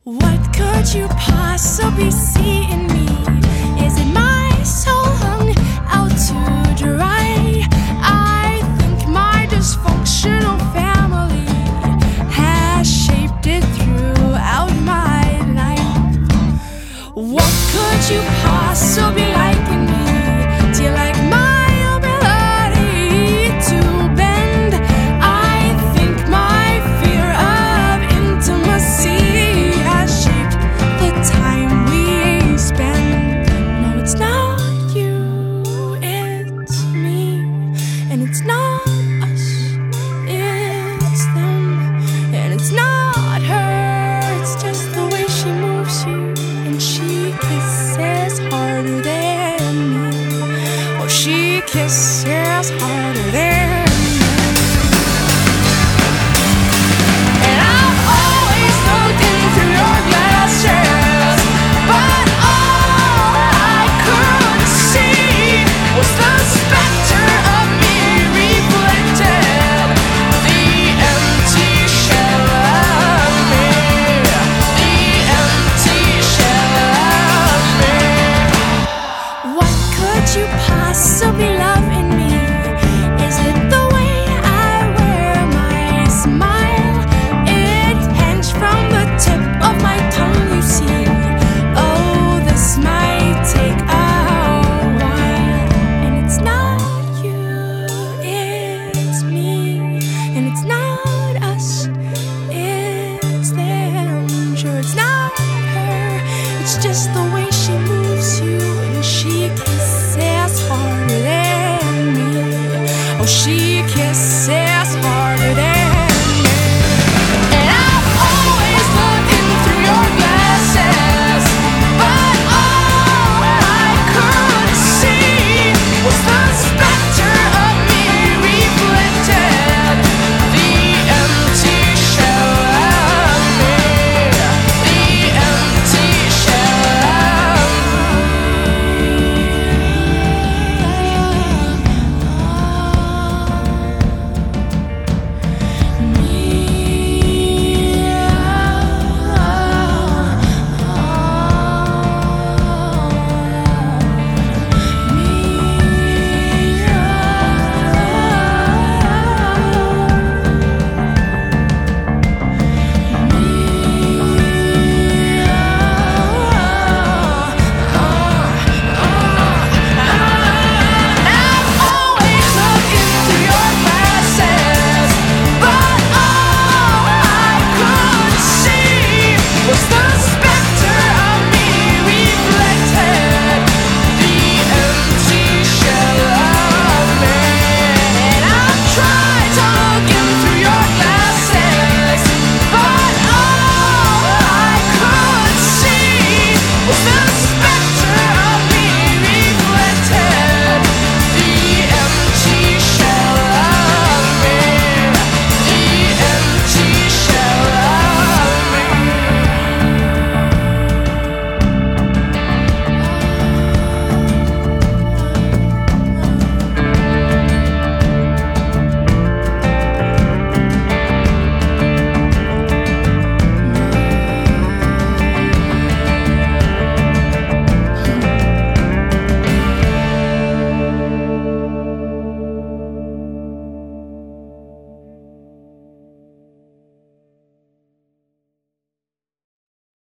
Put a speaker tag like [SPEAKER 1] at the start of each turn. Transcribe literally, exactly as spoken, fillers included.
[SPEAKER 1] What could you possibly see in me? Is it my soul hung out to dry? I think my dysfunctional family has shaped it throughout my life. What could you possibly like in me? Do you like my ability to bend? I think my fear of intimacy has shaped the time we spend. No, it's not you, it's me. And it's not us, it's them. And it's not her, it's just the way she moves you. And she kisses harder than me. Oh, she kisses harder than me. And I've always looked into your glasses, but all I could see was the specter of me reflected, the empty shell of me, the empty shell of me. What could you possibly love in me? Is it the way I wear my smile? It hangs from the tip of my tongue, you see. Oh, this might take a while. And it's not you, it's me. And it's not us, it's them. Sure, it's not her, it's just the way she moves you. And she kisses harder than me. Oh, she